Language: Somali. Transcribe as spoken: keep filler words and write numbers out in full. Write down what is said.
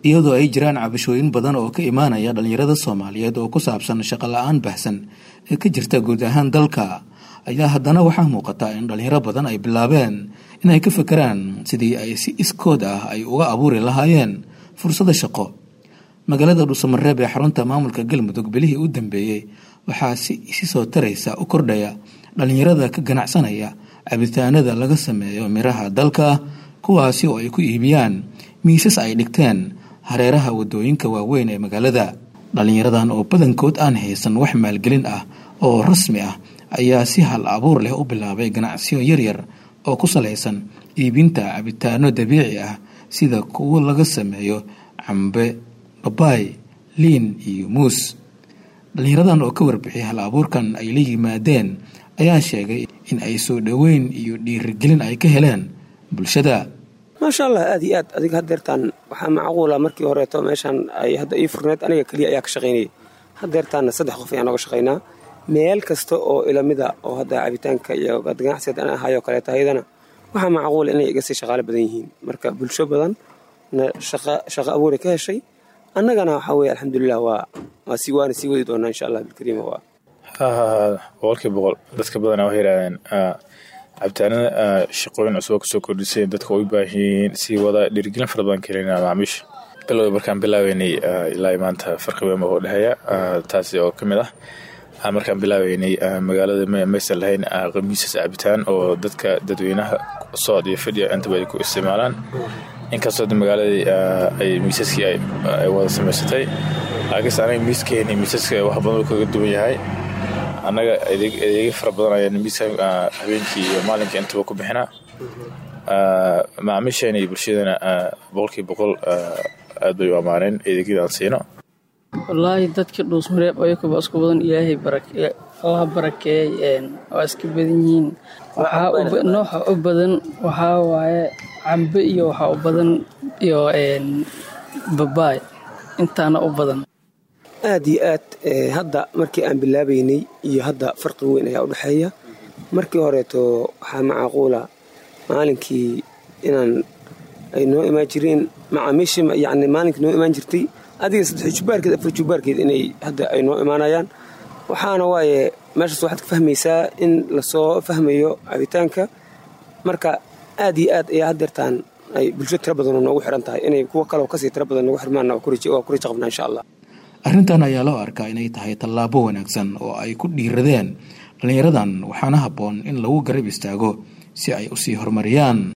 iyadoo ay jiraan cabashooyin badan oo ka imaanaya dhalinyarada Soomaaliyeed oo ku saabsan shaqo la'aan baahsan ee ka jirta guud ahaan dalka ayaa haddana waxaa muuqata in dhalinyaro badan ay bilaabeen inay ka fekeraan sidii ay si iskood ah ay uga abuuri lahaayeen fursado shaqo. magaalada Dhuusamareeb ee xarunta maamulka Galmudug bilihii u dambeeyay waxaa si si soo taraysa u kordhaya dhalinyarada ka ganacsanaya cabitaanada laga sameeyo miraha dalka, kuwaasi oo ay ku iibiyaan miisas ay dhigteen hareeraha wadooyinka waaweyn ee magaalada. dhalinyaradan oo badankood aan haysan wax maalgelin ah oo rasmi ah ayaa si hal abuur leh u bilaabay ganacsiyo yaryar oo ku saleysan iibinta cabitaano dabiici ah sida kuwa laga sameeyo cambe, babaay, liin iyo muus. dhalinyaradan oo ka warbixiyay hal abuurkan ay la yimaadeen ayaa sheegay in ay soo dhaweyn iyo dhiirigelin ay ka heleen bulshada. ما شاء الله أدي أد أديك هدرتان وحنا معقولة مركي هريتو ماشان أي هذا يفرنت أنا كلي أياك شقيني هدرتان صدق خوفي أنا وشقينا ميل كستو أو إلى مدى أو هذا عبيتان كيا وقد قاعد أنا هاي وكليتها هيدنا وحنا معقول إني قصي شغالة بدينهين مركب بالشو بدن شقة شقة أول كهالشيء أنا جانا حوي الحمد لله و وسيوان سيودي دونا إن شاء الله بالكريم هو ها والك بقول بس كبدنا وهيران cabitaanada shaqooyin cusub ku soo kordhisay dadka way baahiin si wada dhirgelin fara badan keenayna macaamiish bilowga markaan bilaaweynay ilaa maanta farqi weyn oo dhaxaya taasi oo kamid ah markaan bilaaweynay magaalada meesha lahayn qamiisas cabitaan oo dadka dadweynaha Saudi fadhiya inta bay ku isticmaalaan inkastoo magaalada ay miisaskii ay wada samaysatay laakiin aanay miiskeeni miisaska wax badan kaga duwan yahay anaga adeeg adeeg fara badan ayaan miiska habeenkii iyo maalinkii inta ku bixinaa macaamiisheena iyo bulshadana boqolkiiba boqol aad bay u amaaneen adeegyada aan siino. wallaahi dadka Dhuusamareeb ayagoo isku badan Ilaahay barakeeyo Allah barakeeyo waa iska badan yihiin waxa nooca u badan waxa waaye cambe iyo waxa u badan iyo babaay intaana u badan aadi aad hadda markii aan bilaabaynay iyo hadda farqi weyn ayaa u dhaxeeya. markii horeeto waxa macquula maalinkii inaan ay noo imaan jireen macaamiisha yani maalinkii noo imaan jirtay adiga saddex jubaarkeed afar jubaarkeed inay hadda ay noo imaanayaan. waxaana waaye meeshaas waxaad ka fahmaysaa in la soo fahmayo cabitaanka marka aad iyo aad ayaa hadeertaan ay bulsho tira badan noogu xiran tahay inay kuwa kale oo ka sii tira badan noogu xirmaan oo ku rijo oo ku rijo qabnaa insha Allah. arrintan ayaa loo arkaa inay tahay tallaabo wanaagsan oo ay ku dhiiradeen dhalinyaradan waxaana habboon in lagu garab istaago si ay u sii horumariyaan.